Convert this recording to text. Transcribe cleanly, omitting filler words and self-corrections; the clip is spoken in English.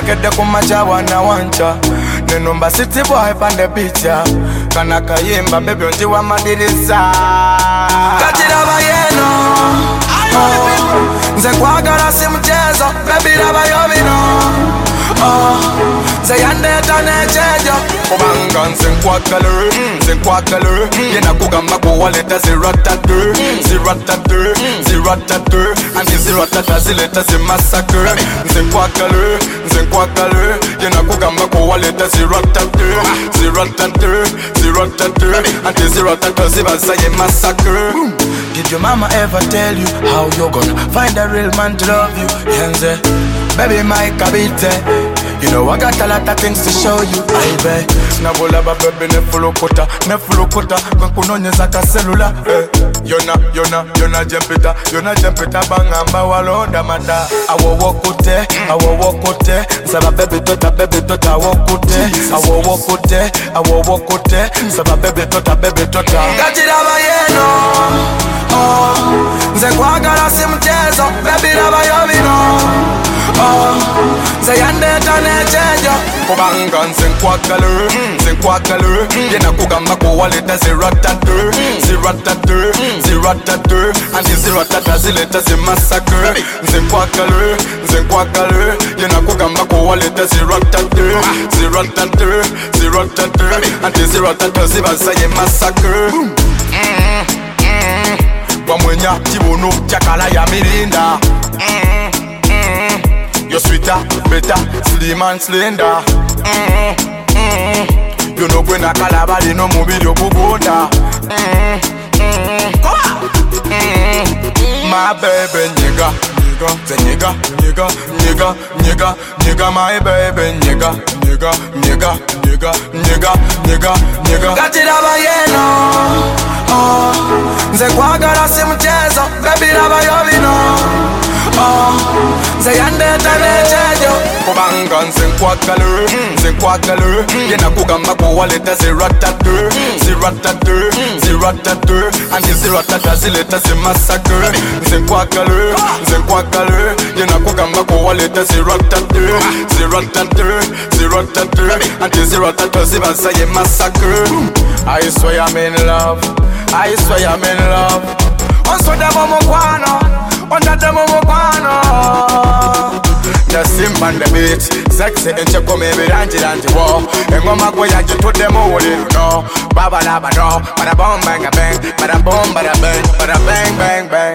Kede kumacha wana wancha Nenumba city boy pande picha Kana kayimba baby onjiwa madirisa Kajira bayeno Nze kwagala si mchezo baby raba yobino Nze yandeta nechejo Kubanga nze nkwagala Yena kugamba kuwaleta ziratatu Ziratatu Anti ziratata zileta zimasakre Nze nkwagala Yena kugamba kuwaleta ziratatu Anti ziratata zibazaye masakre. Did your mama ever tell you how you're gonna find a real man to love you? Yenze, baby my kabite. You know I got a lot of things to show you, baby. Snabola ba baby ne fulokota Kunonyeza ka cellular. Yona jempita bangamba waloda mata. Awo wokote Saba baby tota wokote. Awo wokote Saba baby tota Gajira bayeno Nze kwagala si mchezo baby raba yobino Nze yandeta nechejo Kubanga nze nkwagala Yena kugamba kuwaleta ziratatu Anti ziratata zileta zimasakre. Nze nkwagala Yena kugamba kuwaleta ziratatu Anti ziratata zibazaye masakre. Wamwenya kibono chakala ya mirinda. You're sweeter, better, slim and slender. You know when I calabali no mubili okugonda. My baby nigga, my baby nigga. Gajira bayeno Nze kwagala si mchezo baby raba yobino Nze yandeta nechejo Kubanga nze nkwagala Yena kugamba kuwaleta ziratatu Anti ziratata zileta zimasakre. Nze nkwagala Yena kugamba kuwaleta ziratatu Anti ziratata zibazaye masakre. I swear I'm in love Onswede momokwano Ondate momokwano Just simp on the beat Sexy encheko mebiranji wo Engoma kwe ya jitude muwuli no Baba laba no Bada bom bang a bang Bada bom bada bang Bada bang bang bang